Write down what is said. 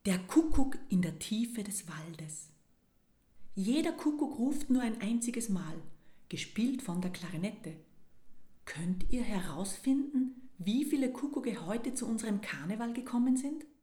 Der Kuckuck in der Tiefe des Waldes. Jeder Kuckuck ruft nur ein einziges Mal, gespielt von der Klarinette. Könnt ihr herausfinden, wie viele Kuckucke heute zu unserem Karneval gekommen sind?